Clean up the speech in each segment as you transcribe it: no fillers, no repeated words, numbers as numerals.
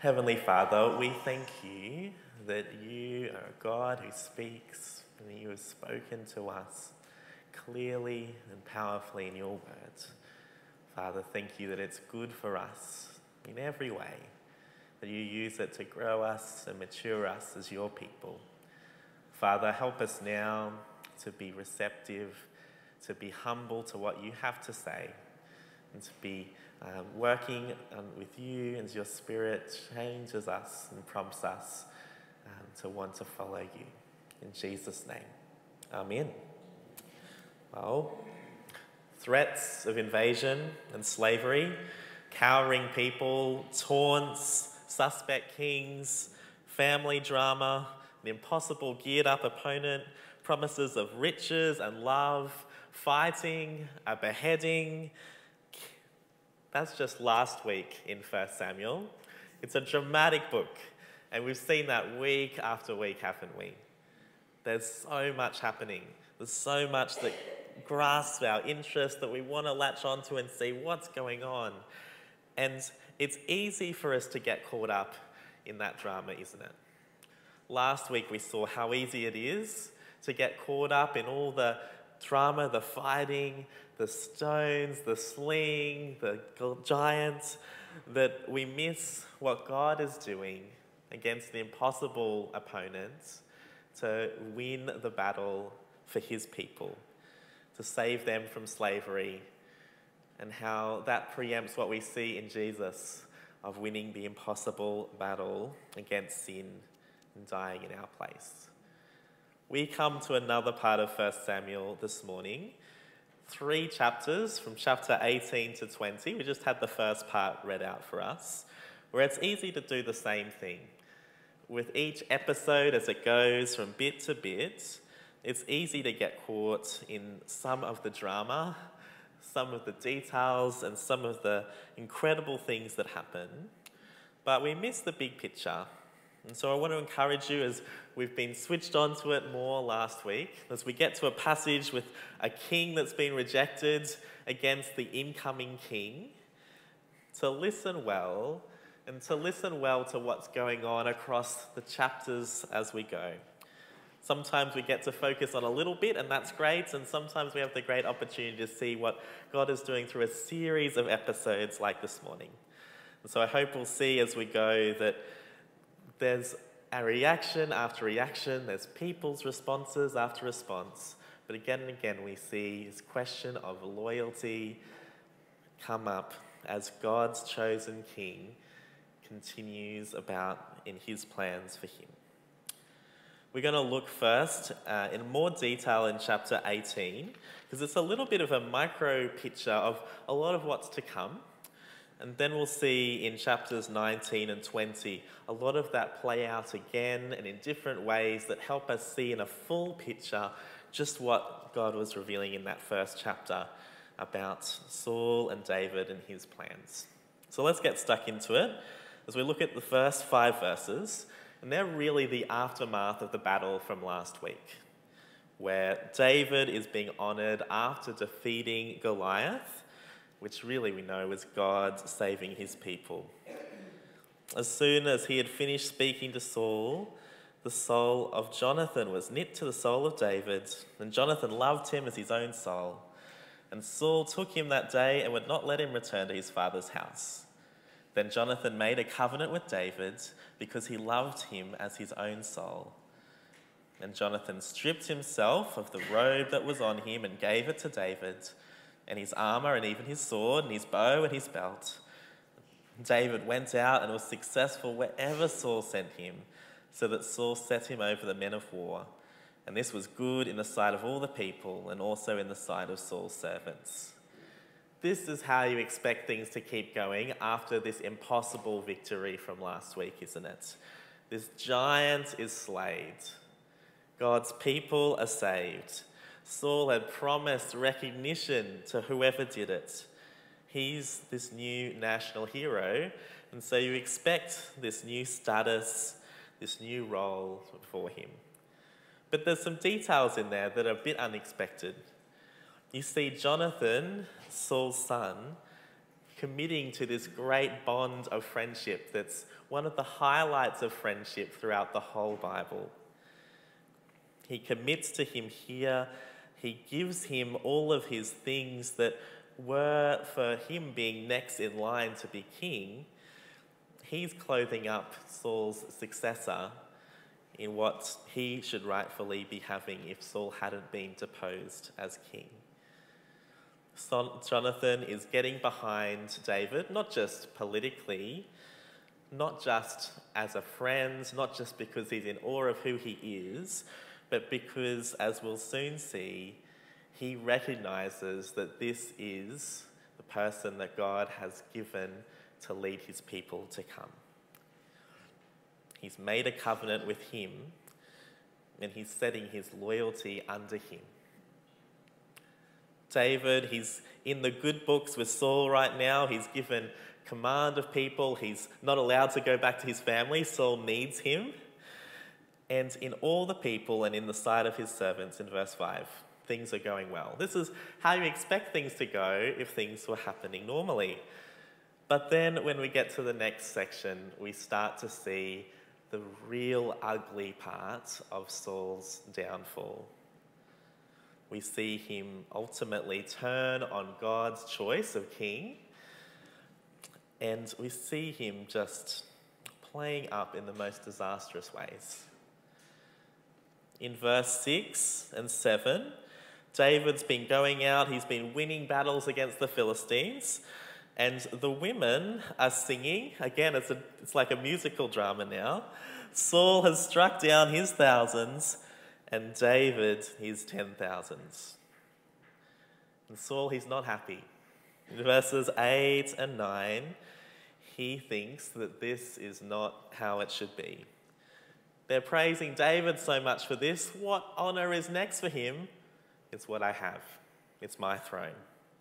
Heavenly Father, we thank you that you are a God who speaks and that you have spoken to us clearly and powerfully in your words. Father, thank you that it's good for us in every way, that you use it to grow us and mature us as your people. Father, help us now to be receptive, to be humble to what you have to say, and to be working with you as your Spirit changes us and prompts us to want to follow you. In Jesus' name, amen. Well, threats of invasion and slavery, cowering people, taunts, suspect kings, family drama, an impossible geared-up opponent, promises of riches and love, fighting, a beheading. That's just last week in 1 Samuel. It's a dramatic book, and we've seen that week after week, haven't we? There's so much happening. There's so much that grasps our interest that we want to latch onto and see what's going on. And it's easy for us to get caught up in that drama, isn't it? Last week we saw how easy it is to get caught up in all the drama, the fighting, the stones, the sling, the giants, that we miss what God is doing against the impossible opponents to win the battle for his people, to save them from slavery, and how that preempts what we see in Jesus of winning the impossible battle against sin and dying in our place. We come to another part of 1 Samuel this morning, 3 chapters from chapter 18 to 20. We just had the first part read out for us, where it's easy to do the same thing. With each episode as it goes from bit to bit, it's easy to get caught in some of the drama, some of the details, and some of the incredible things that happen, but we miss the big picture. And so I want to encourage you, as we've been switched on to it more last week, as we get to a passage with a king that's been rejected against the incoming king, to listen well, and to listen well to what's going on across the chapters as we go. Sometimes we get to focus on a little bit, and that's great, and sometimes we have the great opportunity to see what God is doing through a series of episodes like this morning. And so I hope we'll see as we go that there's a reaction after reaction, there's people's responses after response, but again and again we see this question of loyalty come up as God's chosen king continues about in his plans for him. We're going to look first in more detail in chapter 18, because it's a little bit of a micro picture of a lot of what's to come. And then we'll see in chapters 19 and 20 a lot of that play out again and in different ways that help us see in a full picture just what God was revealing in that first chapter about Saul and David and his plans. So let's get stuck into it as we look at the first 5 verses, and they're really the aftermath of the battle from last week, where David is being honoured after defeating Goliath, which really we know was God saving his people. As soon as he had finished speaking to Saul, the soul of Jonathan was knit to the soul of David, and Jonathan loved him as his own soul. And Saul took him that day and would not let him return to his father's house. Then Jonathan made a covenant with David because he loved him as his own soul. And Jonathan stripped himself of the robe that was on him and gave it to David, and his armour and even his sword and his bow and his belt. David went out and was successful wherever Saul sent him, so that Saul set him over the men of war. And this was good in the sight of all the people and also in the sight of Saul's servants. This is how you expect things to keep going after this impossible victory from last week, isn't it? This giant is slayed. God's people are saved. Saul had promised recognition to whoever did it. He's this new national hero, and so you expect this new status, this new role for him. But there's some details in there that are a bit unexpected. You see, Jonathan, Saul's son, committing to this great bond of friendship that's one of the highlights of friendship throughout the whole Bible. He commits to him here. He gives him all of his things that were for him being next in line to be king. He's clothing up Saul's successor in what he should rightfully be having if Saul hadn't been deposed as king. Jonathan is getting behind David, not just politically, not just as a friend, not just because he's in awe of who he is, but because, as we'll soon see, he recognises that this is the person that God has given to lead his people to come. He's made a covenant with him, and he's setting his loyalty under him. David, he's in the good books with Saul right now. He's given command of people. He's not allowed to go back to his family. Saul needs him. And in all the people and in the sight of his servants, in verse 5, things are going well. This is how you expect things to go if things were happening normally. But then when we get to the next section, we start to see the real ugly part of Saul's downfall. We see him ultimately turn on God's choice of king, and we see him just playing up in the most disastrous ways. In verse 6 and 7, David's been going out, he's been winning battles against the Philistines, and the women are singing. Again, it's like a musical drama now. Saul has struck down his thousands, and David his 10,000s. And Saul, he's not happy. In verses 8 and 9, he thinks that this is not how it should be. They're praising David so much for this. What honour is next for him? It's what I have. It's my throne.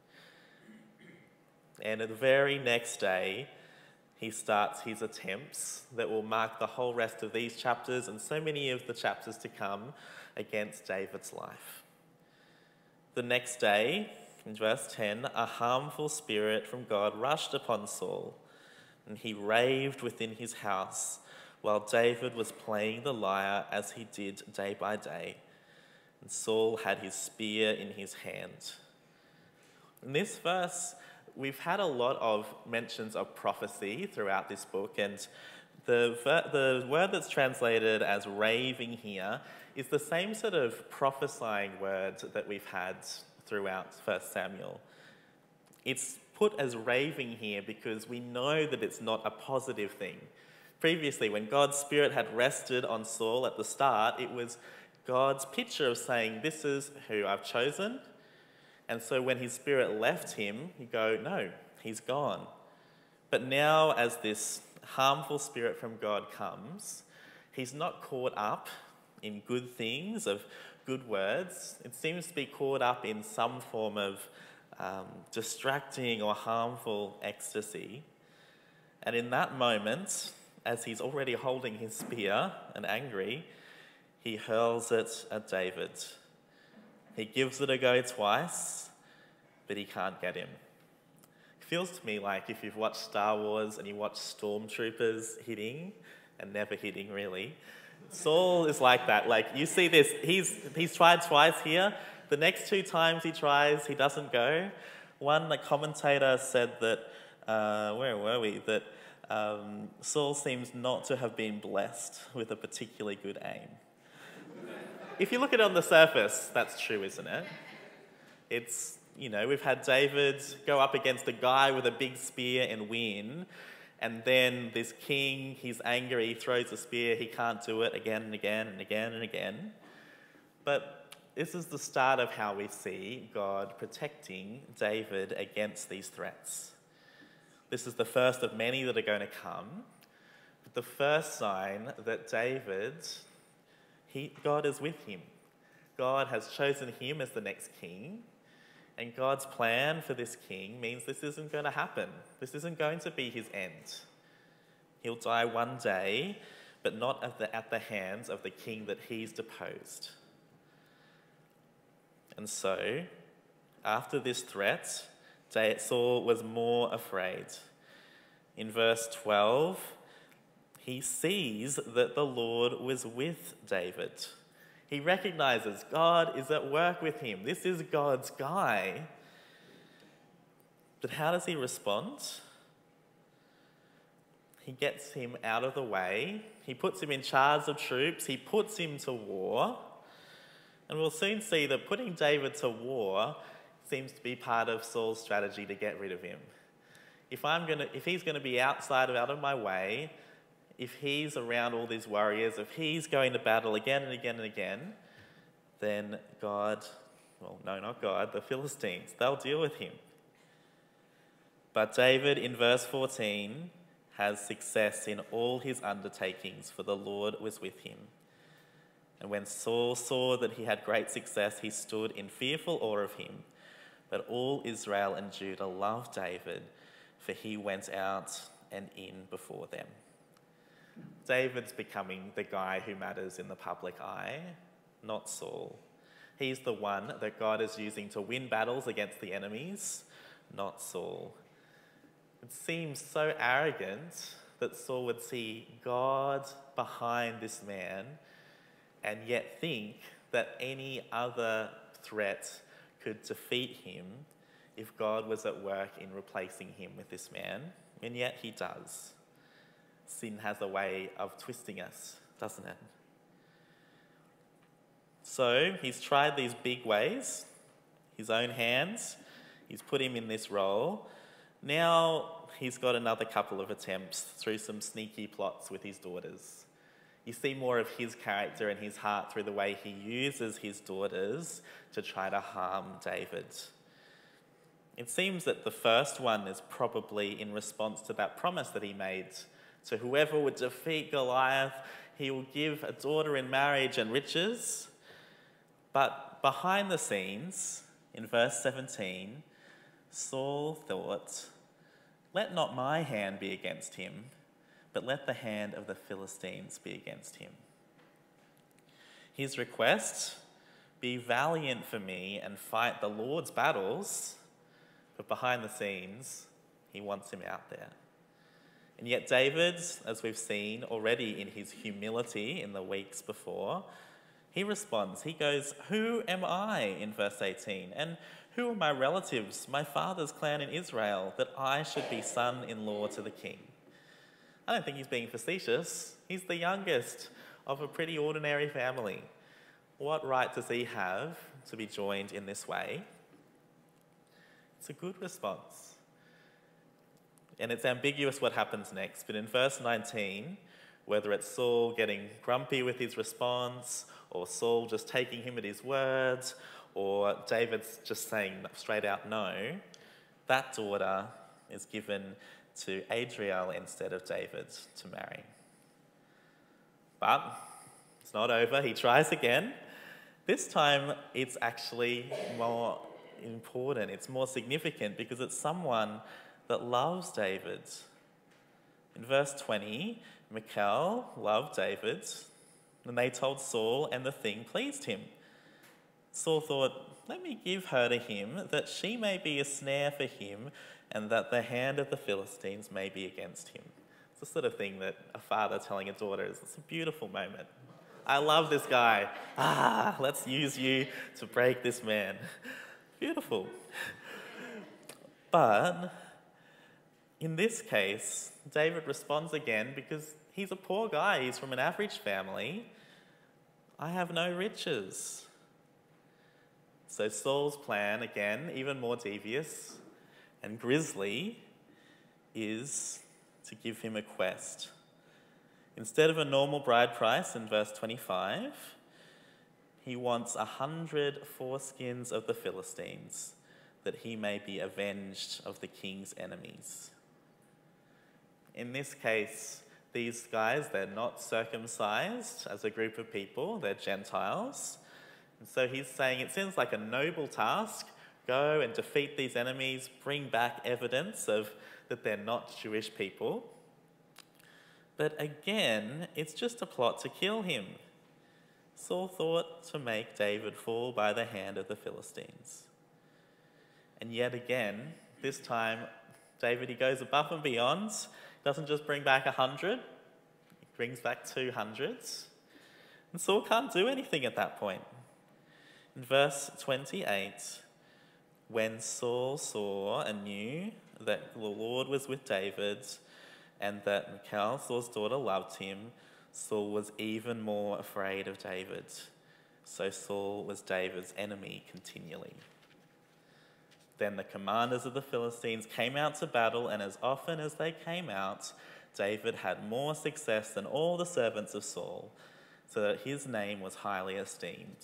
And the very next day, he starts his attempts that will mark the whole rest of these chapters and so many of the chapters to come against David's life. The next day, in verse 10, a harmful spirit from God rushed upon Saul, and he raved within his house while David was playing the lyre as he did day by day. And Saul had his spear in his hand. In this verse, we've had a lot of mentions of prophecy throughout this book, and the word that's translated as raving here is the same sort of prophesying word that we've had throughout 1 Samuel. It's put as raving here because we know that it's not a positive thing. Previously, when God's Spirit had rested on Saul at the start, it was God's picture of saying, this is who I've chosen. And so when his Spirit left him, you go, no, he's gone. But now as this harmful spirit from God comes, he's not caught up in good things, of good words. It seems to be caught up in some form of distracting or harmful ecstasy. And in that moment, as he's already holding his spear and angry, he hurls it at David. He gives it a go twice, but he can't get him. It feels to me like if you've watched Star Wars and you watch stormtroopers hitting and never hitting really, Saul is like that. Like, you see this, he's tried twice here. The next 2 times he tries, he doesn't go. One commentator said that, where were we? That Saul seems not to have been blessed with a particularly good aim. If you look at it on the surface, that's true, isn't it? It's, we've had David go up against a guy with a big spear and win. And then this king, he's angry, he throws a spear, he can't do it again and again and again and again. But this is the start of how we see God protecting David against these threats. This is the first of many that are going to come. But the first sign that David, God is with him. God has chosen him as the next king. And God's plan for this king means this isn't going to happen. This isn't going to be his end. He'll die one day, but not at the hands of the king that he's deposed. And so, after this threat, Saul was more afraid. In verse 12, he sees that the Lord was with David. He recognizes God is at work with him. This is God's guy. But how does he respond? He gets him out of the way. He puts him in charge of troops. He puts him to war. And we'll soon see that putting David to war seems to be part of Saul's strategy to get rid of him. If he's going to be out of my way, if he's around all these warriors, if he's going to battle again and again and again, then the Philistines, they'll deal with him. But David, in verse 14, has success in all his undertakings, for the Lord was with him. And when Saul saw that he had great success, he stood in fearful awe of him. But all Israel and Judah loved David, for he went out and in before them. David's becoming the guy who matters in the public eye, not Saul. He's the one that God is using to win battles against the enemies, not Saul. It seems so arrogant that Saul would see God behind this man and yet think that any other threat could defeat him if God was at work in replacing him with this man, and yet he does. Sin has a way of twisting us, doesn't it? So he's tried these big ways, his own hands, he's put him in this role. Now he's got another couple of attempts through some sneaky plots with his daughters. You see more of his character and his heart through the way he uses his daughters to try to harm David. It seems that the first one is probably in response to that promise that he made. So whoever would defeat Goliath, he will give a daughter in marriage and riches. But behind the scenes, in verse 17, Saul thought, "Let not my hand be against him, but let the hand of the Philistines be against him." His request, "Be valiant for me and fight the Lord's battles," but behind the scenes, he wants him out there. And yet David, as we've seen already in his humility in the weeks before, he responds. He goes, "Who am I?" in verse 18, "and who are my relatives, my father's clan in Israel, that I should be son-in-law to the king?" I don't think he's being facetious. He's the youngest of a pretty ordinary family. What right does he have to be joined in this way? It's a good response. And it's ambiguous what happens next. But in verse 19, whether it's Saul getting grumpy with his response, or Saul just taking him at his word, or David's just saying straight out no, that daughter is given to Adriel instead of David to marry. But it's not over. He tries again. This time it's actually more important. It's more significant because it's someone that loves David. In verse 20, Michal loved David, and they told Saul, and the thing pleased him. Saul thought, "Let me give her to him, that she may be a snare for him, and that the hand of the Philistines may be against him." It's the sort of thing that a father telling a daughter is. It's a beautiful moment. I love this guy. Let's use you to break this man. Beautiful. But in this case, David responds again because he's a poor guy. He's from an average family. "I have no riches." So Saul's plan, again, even more devious and grisly, is to give him a quest. Instead of a normal bride price in verse 25, he wants 100 foreskins of the Philistines, that he may be avenged of the king's enemies. In this case, these guys, they're not circumcised as a group of people, they're Gentiles. And so he's saying it seems like a noble task. Go and defeat these enemies, bring back evidence of that they're not Jewish people. But again, it's just a plot to kill him. Saul thought to make David fall by the hand of the Philistines. And yet again, This time, David, he goes above and beyond. He doesn't just bring back 100, he brings back 200. And Saul can't do anything at that point. In verse 28, when Saul saw and knew that the Lord was with David and that Michal, Saul's daughter, loved him, Saul was even more afraid of David. So Saul was David's enemy continually. Then the commanders of the Philistines came out to battle, and as often as they came out, David had more success than all the servants of Saul, so that his name was highly esteemed.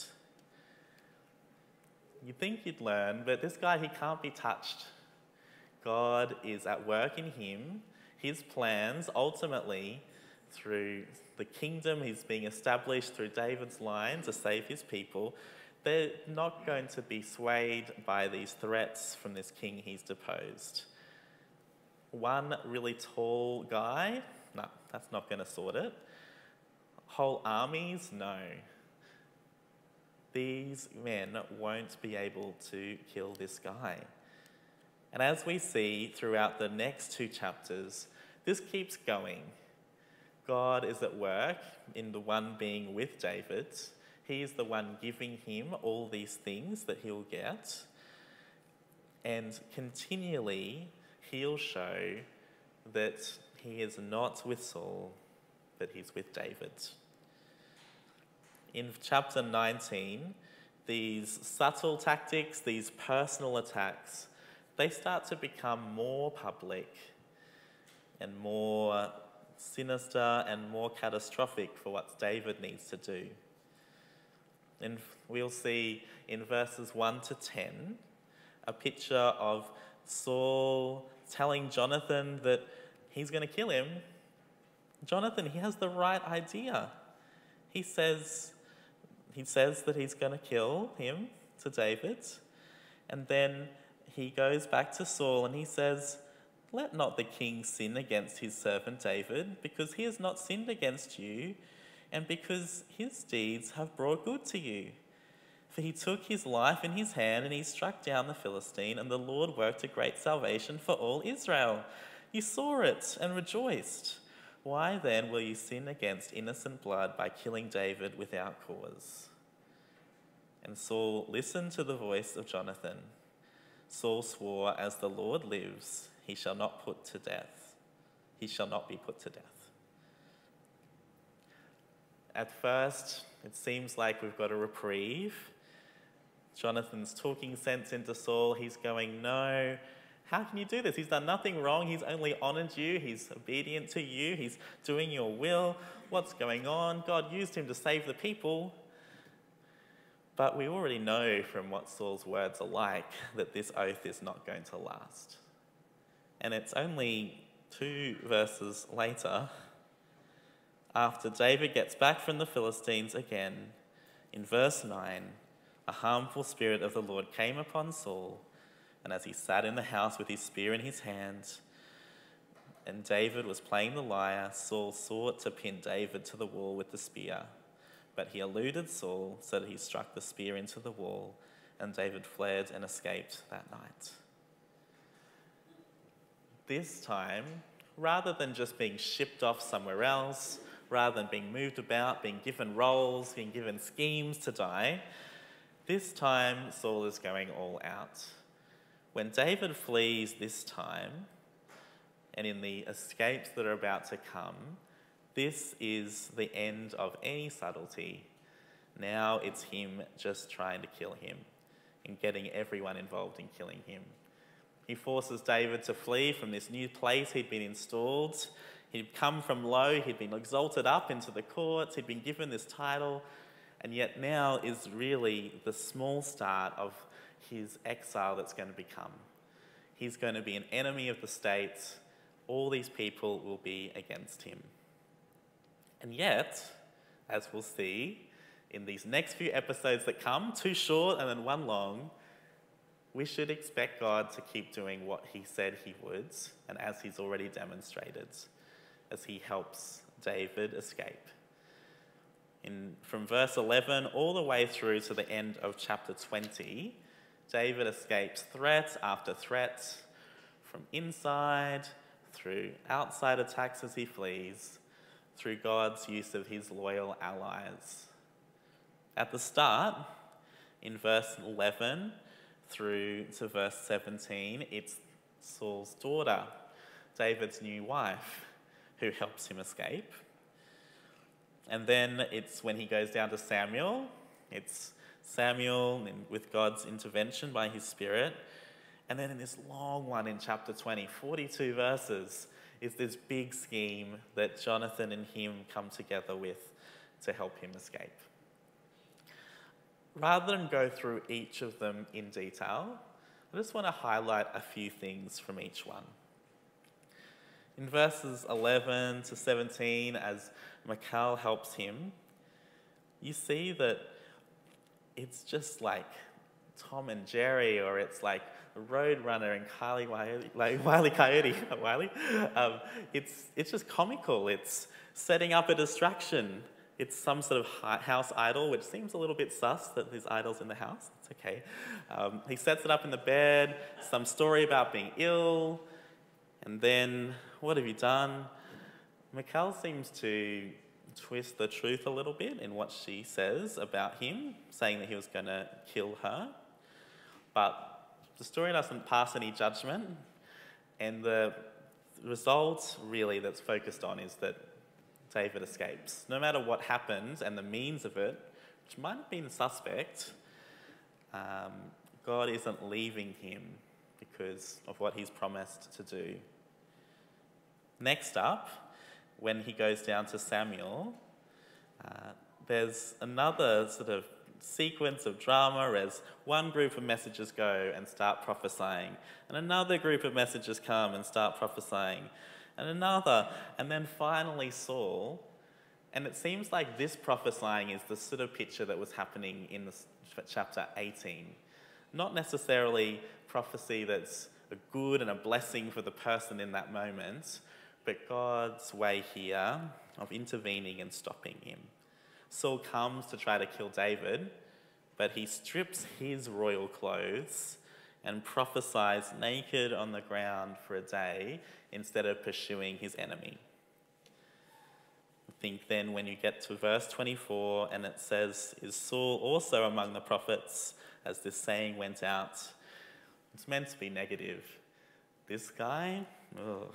You'd think you'd learn, but this guy, he can't be touched. God is at work in him. His plans, ultimately, through the kingdom he's being established through David's line to save his people, they're not going to be swayed by these threats from this king he's deposed. One really tall guy, no, that's not going to sort it. Whole armies, no. These men won't be able to kill this guy. And as we see throughout the next 2 chapters, this keeps going. God is at work in the one being with David. He is the one giving him all these things that he'll get. And continually, he'll show that he is not with Saul, but he's with David. In chapter 19, these subtle tactics, these personal attacks, they start to become more public and more sinister and more catastrophic for what David needs to do. And we'll see in verses 1 to 10 a picture of Saul telling Jonathan that he's going to kill him. Jonathan, he has the right idea. He says that he's going to kill him to David, and then he goes back to Saul and he says, "Let not the king sin against his servant David, because he has not sinned against you, and because his deeds have brought good to you. For he took his life in his hand and he struck down the Philistine, and the Lord worked a great salvation for all Israel. You saw it and rejoiced. Why then will you sin against innocent blood by killing David without cause?" And Saul listened to the voice of Jonathan. Saul swore, "As the Lord lives, he shall not put to death. He shall not be put to death." At first, it seems like we've got a reprieve. Jonathan's talking sense into Saul. He's going, "No, how can you do this? He's done nothing wrong. He's only honoured you. He's obedient to you. He's doing your will. What's going on? God used him to save the people." But we already know from what Saul's words are like that this oath is not going to last. And it's only 2 verses later, after David gets back from the Philistines again, in verse 9, a harmful spirit of the Lord came upon Saul, and as he sat in the house with his spear in his hand, and David was playing the lyre, Saul sought to pin David to the wall with the spear. But he eluded Saul, so that he struck the spear into the wall, and David fled and escaped that night. This time, rather than just being shipped off somewhere else, rather than being moved about, being given roles, being given schemes to die, this time Saul is going all out. When David flees this time, and in the escapes that are about to come, this is the end of any subtlety. Now it's him just trying to kill him and getting everyone involved in killing him. He forces David to flee from this new place he'd been installed. He'd come from low, he'd been exalted up into the courts, he'd been given this title, and yet now is really the small start of his exile that's going to become. He's going to be an enemy of the state. All these people will be against him. And yet, as we'll see in these next few episodes that come, 2 short and then 1 long, we should expect God to keep doing what he said he would, and as he's already demonstrated, as he helps David escape. From verse 11 all the way through to the end of chapter 20, David escapes threat after threat, from inside, through outside attacks as he flees, through God's use of his loyal allies. At the start, in verse 11 through to verse 17, it's Saul's daughter, David's new wife, who helps him escape. And then it's when he goes down to Samuel, it's Samuel with God's intervention by his Spirit. And then in this long one in chapter 20, 42 verses, is this big scheme that Jonathan and him come together with to help him escape. Rather than go through each of them in detail, I just want to highlight a few things from each one. In verses 11 to 17, as Michal helps him, you see that it's just like Tom and Jerry, or it's like Roadrunner and Wile E. Coyote. It's just comical. It's setting up a distraction. It's some sort of house idol, which seems a little bit sus that there's idols in the house. It's okay. He sets it up in the bed, some story about being ill, and then, what have you done? Michal seems to twist the truth a little bit in what she says about him, saying that he was going to kill her. But the story doesn't pass any judgment, and the result really that's focused on is that David escapes. No matter what happens and the means of it, which might have been suspect, God isn't leaving him because of what he's promised to do. Next up, when he goes down to Samuel, there's another sort of sequence of drama as one group of messengers go and start prophesying, and another group of messengers come and start prophesying, and another, and then finally Saul. And it seems like this prophesying is the sort of picture that was happening in chapter 18. Not necessarily prophecy that's a good and a blessing for the person in that moment, but God's way here of intervening and stopping him. Saul comes to try to kill David, but he strips his royal clothes and prophesies naked on the ground for a day instead of pursuing his enemy. I think then when you get to verse 24 and it says, "Is Saul also among the prophets?" as this saying went out, it's meant to be negative. This guy, ugh.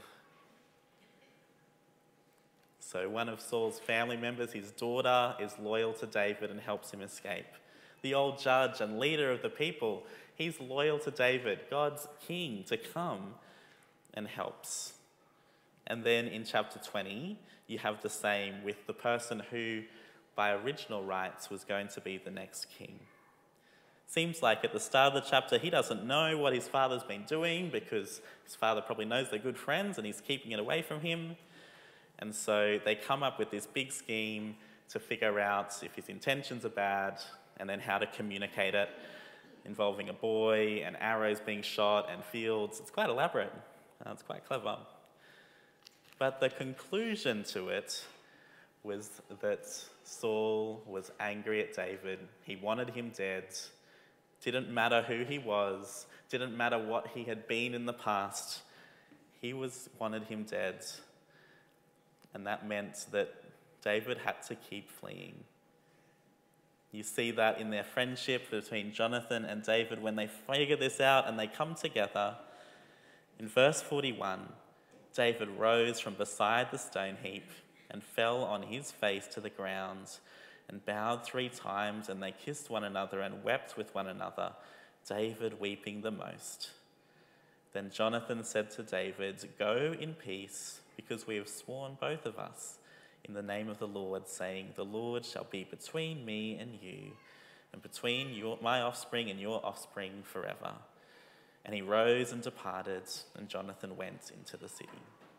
So one of Saul's family members, his daughter, is loyal to David and helps him escape. The old judge and leader of the people, he's loyal to David, God's king, to come and helps. And then in chapter 20, you have the same with the person who, by original rights, was going to be the next king. Seems like at the start of the chapter, he doesn't know what his father's been doing because his father probably knows they're good friends and he's keeping it away from him. And so they come up with this big scheme to figure out if his intentions are bad and then how to communicate it, involving a boy and arrows being shot and fields. It's quite elaborate. It's quite clever. But the conclusion to it was that Saul was angry at David. He wanted him dead. Didn't matter who he was. Didn't matter what he had been in the past. He wanted him dead. And that meant that David had to keep fleeing. You see that in their friendship between Jonathan and David when they figure this out and they come together. In verse 41, David rose from beside the stone heap and fell on his face to the ground and bowed 3 times, and they kissed one another and wept with one another, David weeping the most. Then Jonathan said to David, "Go in peace, because we have sworn both of us in the name of the Lord, saying, 'The Lord shall be between me and you, and between my offspring and your offspring forever.'" And he rose and departed, and Jonathan went into the city.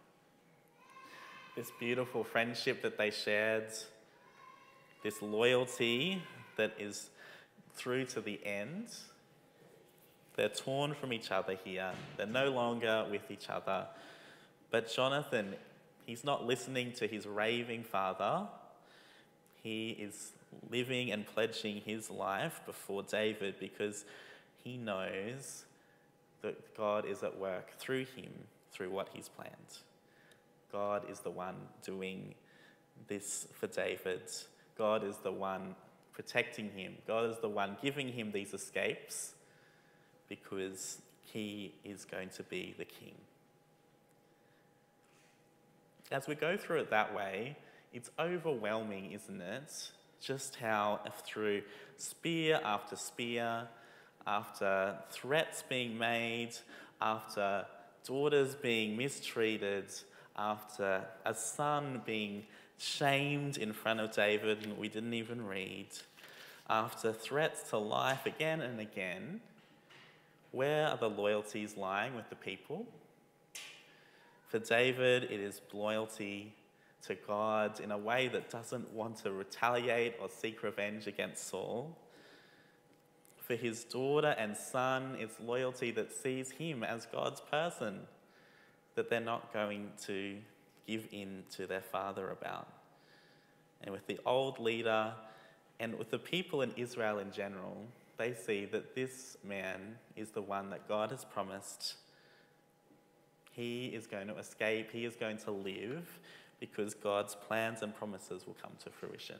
This beautiful friendship that they shared, this loyalty that is through to the end, they're torn from each other here. They're no longer with each other. But Jonathan, he's not listening to his raving father. He is living and pledging his life before David because he knows that God is at work through him, through what he's planned. God is the one doing this for David. God is the one protecting him. God is the one giving him these escapes because he is going to be the king. As we go through it that way, it's overwhelming, isn't it? Just how through spear after spear, after threats being made, after daughters being mistreated, after a son being shamed in front of David and we didn't even read, after threats to life again and again, where are the loyalties lying with the people? For David, it is loyalty to God in a way that doesn't want to retaliate or seek revenge against Saul. For his daughter and son, it's loyalty that sees him as God's person, that they're not going to give in to their father about. And with the old leader and with the people in Israel in general, they see that this man is the one that God has promised. He is going to escape, he is going to live, because God's plans and promises will come to fruition.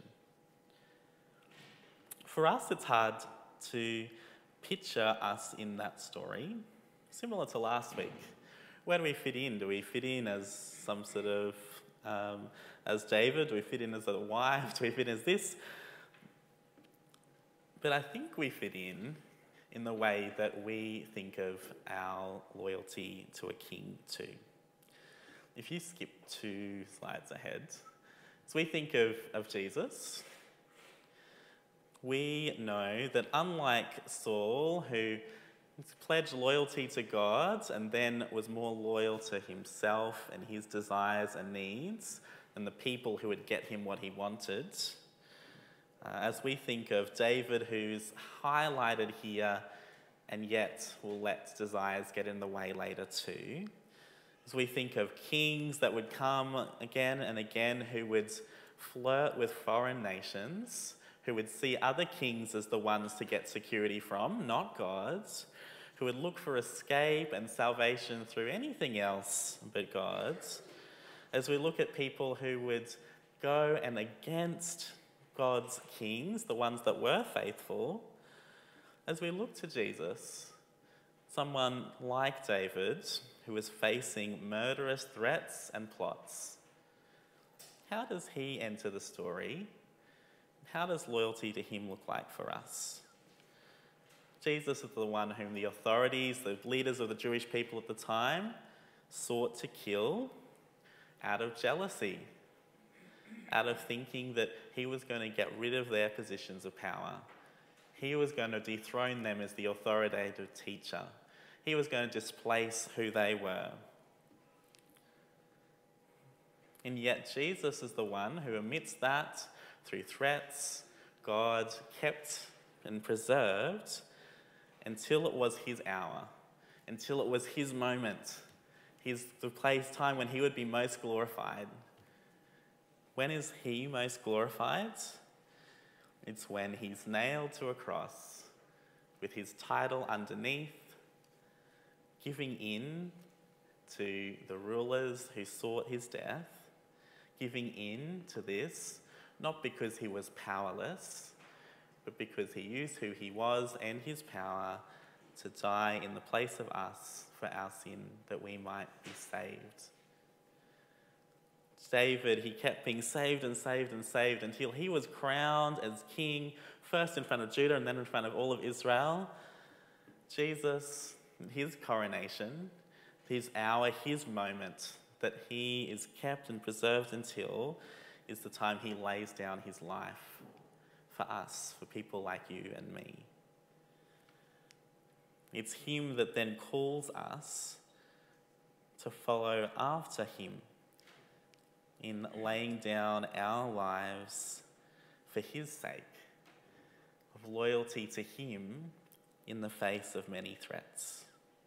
For us, it's hard to picture us in that story, similar to last week. Where do we fit in? Do we fit in as some sort of, as David? Do we fit in as a wife? Do we fit in as this? But I think we fit in the way that we think of our loyalty to a king too. If you skip 2 slides ahead, so we think of Jesus, we know that unlike Saul, who pledged loyalty to God and then was more loyal to himself and his desires and needs than the people who would get him what he wanted, as we think of David, who's highlighted here and yet will let desires get in the way later too, as we think of kings that would come again and again who would flirt with foreign nations, who would see other kings as the ones to get security from, not God's, who would look for escape and salvation through anything else but God's, as we look at people who would go and against God's kings, the ones that were faithful, as we look to Jesus, someone like David who was facing murderous threats and plots, how does he enter the story? How does loyalty to him look like for us? Jesus is the one whom the authorities, the leaders of the Jewish people at the time, sought to kill out of jealousy, out of thinking that he was going to get rid of their positions of power. He was going to dethrone them as the authoritative teacher. He was going to displace who they were. And yet Jesus is the one who, amidst that, through threats, God kept and preserved until it was his hour, until it was his moment, the time when he would be most glorified. When is he most glorified? It's when he's nailed to a cross with his title underneath, giving in to the rulers who sought his death, giving in to this, not because he was powerless, but because he used who he was and his power to die in the place of us for our sin, that we might be saved. David, he kept being saved and saved and saved until he was crowned as king, first in front of Judah and then in front of all of Israel. Jesus, his coronation, his hour, his moment that he is kept and preserved until is the time he lays down his life for us, for people like you and me. It's him that then calls us to follow after him in laying down our lives for his sake, of loyalty to him in the face of many threats.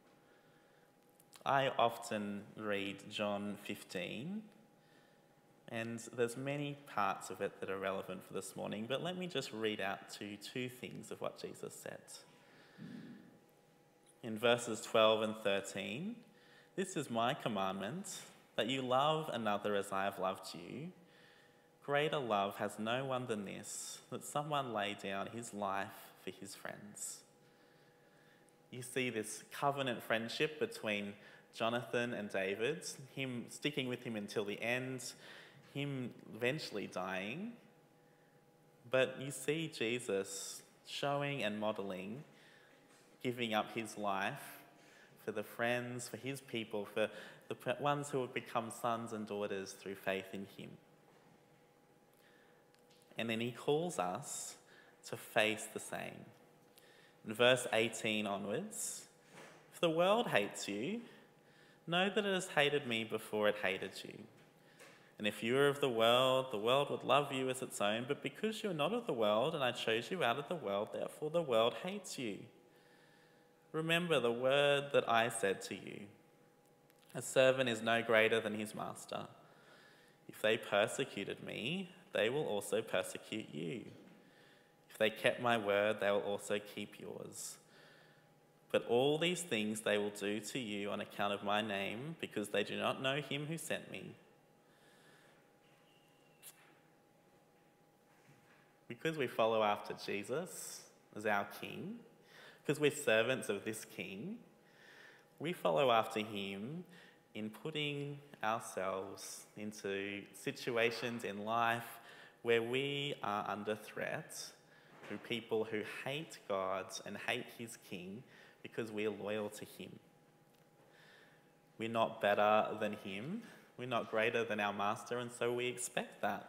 I often read John 15, and there's many parts of it that are relevant for this morning, but let me just read out two things of what Jesus said. in verses 12 and 13, "This is my commandment, that you love another as I have loved you. Greater love has no one than this, that someone lay down his life for his friends." You see this covenant friendship between Jonathan and David, him sticking with him until the end, him eventually dying. But you see Jesus showing and modelling, giving up his life for the friends, for his people, for the ones who would become sons and daughters through faith in him. And then he calls us to face the same. In verse 18 onwards, "If the world hates you, know that it has hated me before it hated you. And if you were of the world would love you as its own, but because you are not of the world, and I chose you out of the world, therefore the world hates you. Remember the word that I said to you. A servant is no greater than his master. If they persecuted me, they will also persecute you. If they kept my word, they will also keep yours. But all these things they will do to you on account of my name, because they do not know him who sent me." Because we follow after Jesus as our King, because we're servants of this King, we follow after him in putting ourselves into situations in life where we are under threat through people who hate God and hate his King because we are loyal to him. We're not better than him, we're not greater than our master, and so we expect that.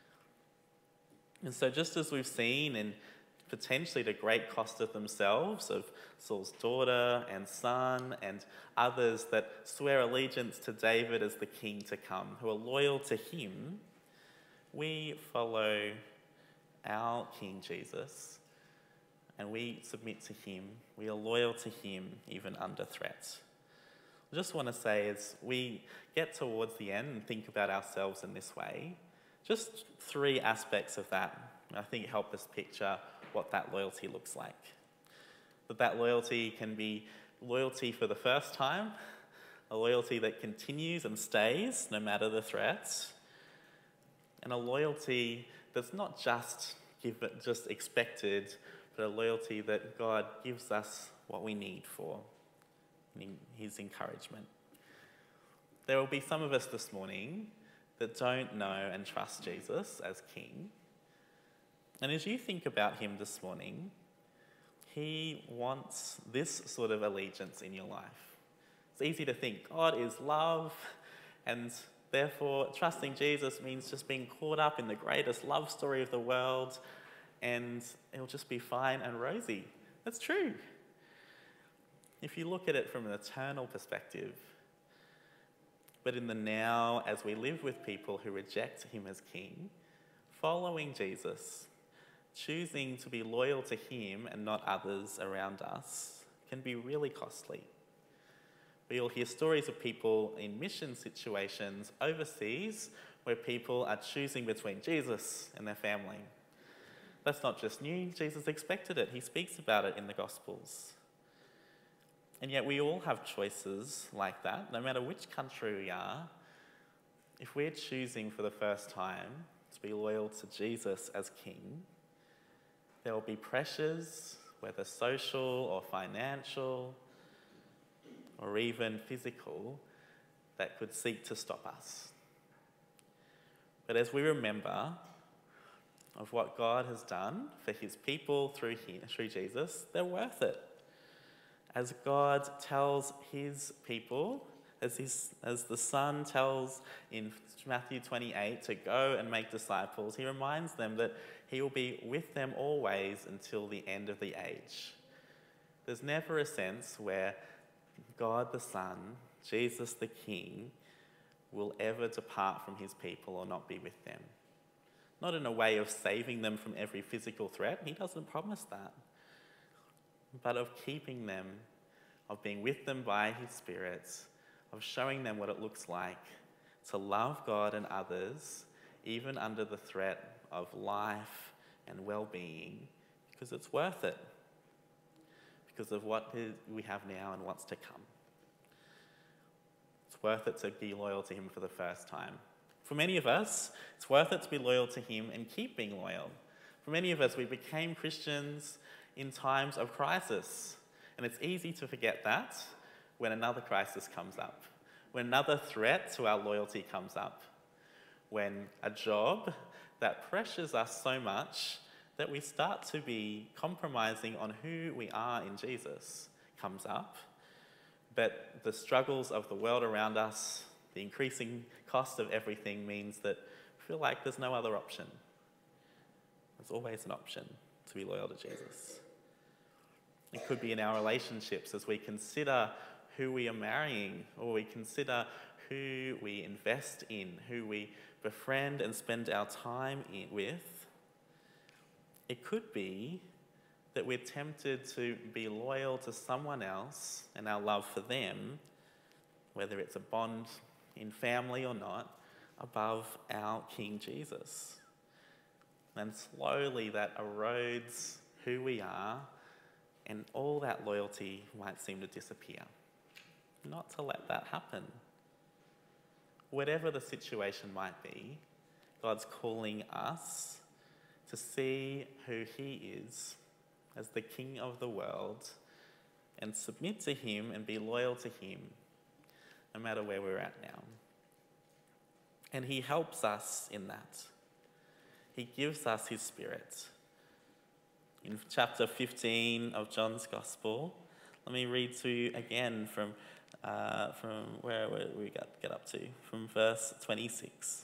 And so just as we've seen, and potentially to great cost of themselves, of Saul's daughter and son and others that swear allegiance to David as the king to come, who are loyal to him, we follow our King Jesus and we submit to him. We are loyal to him even under threat. I just want to say, as we get towards the end and think about ourselves in this way, just three aspects of that I think help us picture what that loyalty looks like. That loyalty can be loyalty for the first time, a loyalty that continues and stays no matter the threats, and a loyalty that's not just expected, but a loyalty that God gives us what we need for, in his encouragement. There will be some of us this morning that don't know and trust Jesus as King. And as you think about him this morning, he wants this sort of allegiance in your life. It's easy to think God is love, and therefore trusting Jesus means just being caught up in the greatest love story of the world, and it'll just be fine and rosy. That's true. If you look at it from an eternal perspective, but in the now, as we live with people who reject him as King, following Jesus, choosing to be loyal to him and not others around us, can be really costly. We'll hear stories of people in mission situations overseas where people are choosing between Jesus and their family. That's not just new, Jesus expected it. He speaks about it in the Gospels. And yet we all have choices like that, no matter which country we are. If we're choosing for the first time to be loyal to Jesus as King, there will be pressures, whether social or financial or even physical, that could seek to stop us. But as we remember of what God has done for his people through Jesus, they're worth it. As God tells his people, as the Son tells in Matthew 28 to go and make disciples, he reminds them that he will be with them always until the end of the age. There's never a sense where God the Son, Jesus the King, will ever depart from his people or not be with them. Not in a way of saving them from every physical threat, he doesn't promise that, but of keeping them, of being with them by his Spirit, of showing them what it looks like to love God and others, even under the threat of life and well-being, because it's worth it. because of what we have now and what's to come. It's worth it to be loyal to him for the first time. For many of us, it's worth it to be loyal to him and keep being loyal. For many of us, we became Christians in times of crisis. And it's easy to forget that when another crisis comes up, when another threat to our loyalty comes up, when a job that pressures us so much that we start to be compromising on who we are in Jesus comes up. But the struggles of the world around us, the increasing cost of everything means that we feel like there's no other option. There's always an option to be loyal to Jesus. It could be in our relationships as we consider who we are marrying, or we consider who we invest in, who we befriend and spend our time with. It could be that we're tempted to be loyal to someone else and our love for them, whether it's a bond in family or not, above our King Jesus. And slowly that erodes who we are, and all that loyalty might seem to disappear. Not to let that happen. Whatever the situation might be, God's calling us to see who he is as the King of the world and submit to him and be loyal to him, no matter where we're at now. And he helps us in that. He gives us his Spirit. In chapter 15 of John's Gospel, let me read to you again from where we get up to, from verse 26.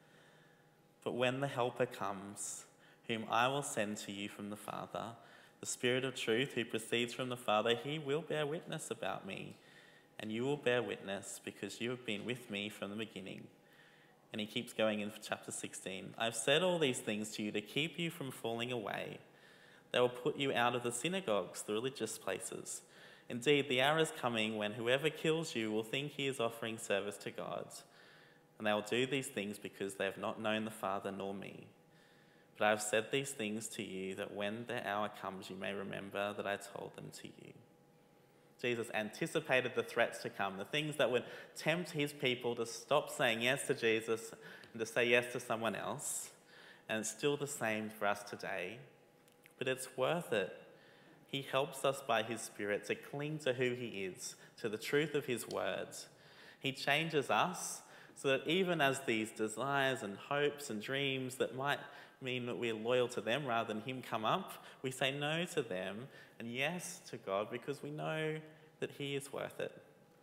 But when the Helper comes, whom I will send to you from the Father, the Spirit of truth who proceeds from the Father, he will bear witness about me, and you will bear witness because you have been with me from the beginning. And he keeps going in chapter 16. I've said all these things to you to keep you from falling away. They will put you out of the synagogues, the religious places. Indeed, the hour is coming when whoever kills you will think he is offering service to God. And they will do these things because they have not known the Father nor me. But I have said these things to you that when the hour comes you may remember that I told them to you. Jesus anticipated the threats to come, the things that would tempt his people to stop saying yes to Jesus and to say yes to someone else. And it's still the same for us today. But it's worth it. He helps us by his Spirit to cling to who he is, to the truth of his words. He changes us so that even as these desires and hopes and dreams that might mean that we're loyal to them rather than him come up, we say no to them and yes to God because we know that he is worth it.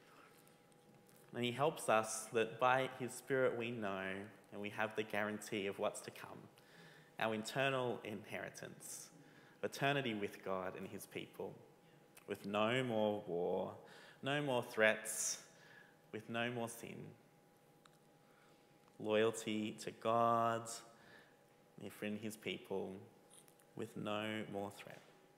And he helps us that by his Spirit we know and we have the guarantee of what's to come, our eternal inheritance, eternity with God and his people, with no more war, no more threats, with no more sin. Loyalty to God, in his people, with no more threat.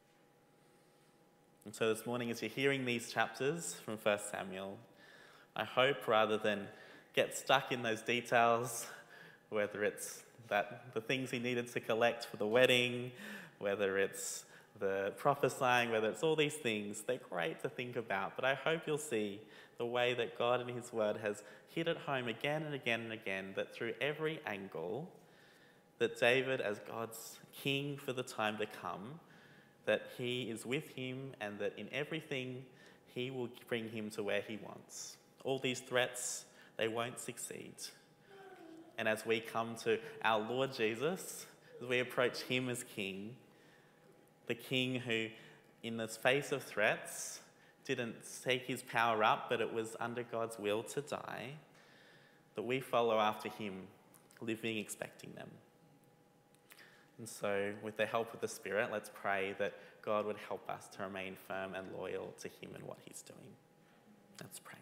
And so this morning, as you're hearing these chapters from 1 Samuel, I hope rather than get stuck in those details, whether it's the things he needed to collect for the wedding, whether it's the prophesying, whether it's all these things, they're great to think about. But I hope you'll see the way that God in his word has hit it home again and again and again, that through every angle, that David, as God's king for the time to come, that he is with him and that in everything he will bring him to where he wants. All these threats, they won't succeed. And as we come to our Lord Jesus, as we approach him as king, the king who, in the face of threats, didn't take his power up, but it was under God's will to die, that we follow after him, living, expecting them. And so, with the help of the Spirit, let's pray that God would help us to remain firm and loyal to him and what he's doing. Let's pray.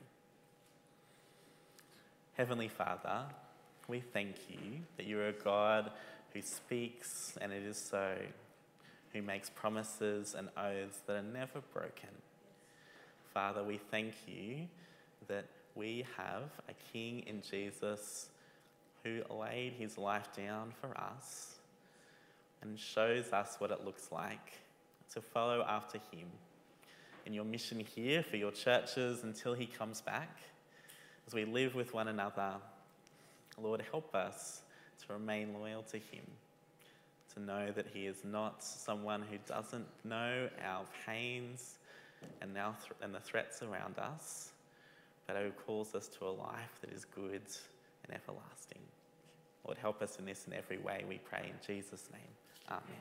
Heavenly Father, we thank you that you are a God who speaks, and it is so, who makes promises and oaths that are never broken. Father, we thank you that we have a King in Jesus who laid his life down for us and shows us what it looks like to follow after him, in your mission here for your churches until he comes back. As we live with one another, Lord, help us to remain loyal to him, to know that he is not someone who doesn't know our pains and the threats around us, but who calls us to a life that is good and everlasting. Lord, help us in this in every way, we pray in Jesus' name. Amen.